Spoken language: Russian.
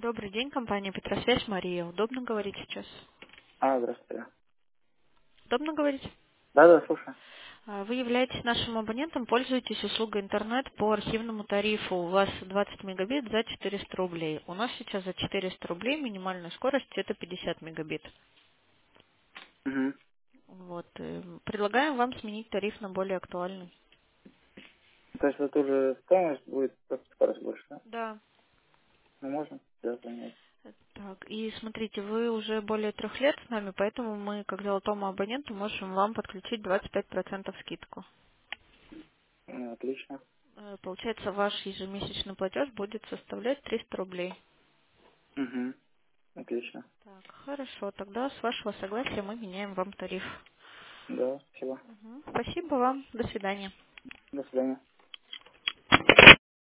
Добрый день, компания Петросвязь, Мария. Удобно говорить сейчас? Здравствуйте. Удобно говорить? Да, слушаю. Вы являетесь нашим абонентом, пользуетесь услугой интернет по архивному тарифу. У вас 20 мегабит за 400 рублей. У нас сейчас за 400 рублей минимальная скорость это 50 мегабит. Угу. Вот. Предлагаем вам сменить тариф на более актуальный. То есть это уже стоимость будет, просто скорость больше, да? Да. Мы можем? Да, понять. Так, и смотрите, вы уже более 3 лет с нами, поэтому мы, как золотому абоненту, можем вам подключить 25% скидку. Отлично. Получается, ваш ежемесячный платеж будет составлять 300 рублей. Угу. Отлично. Так, хорошо, тогда с вашего согласия мы меняем вам тариф. Да, спасибо. Спасибо вам, до свидания. До свидания.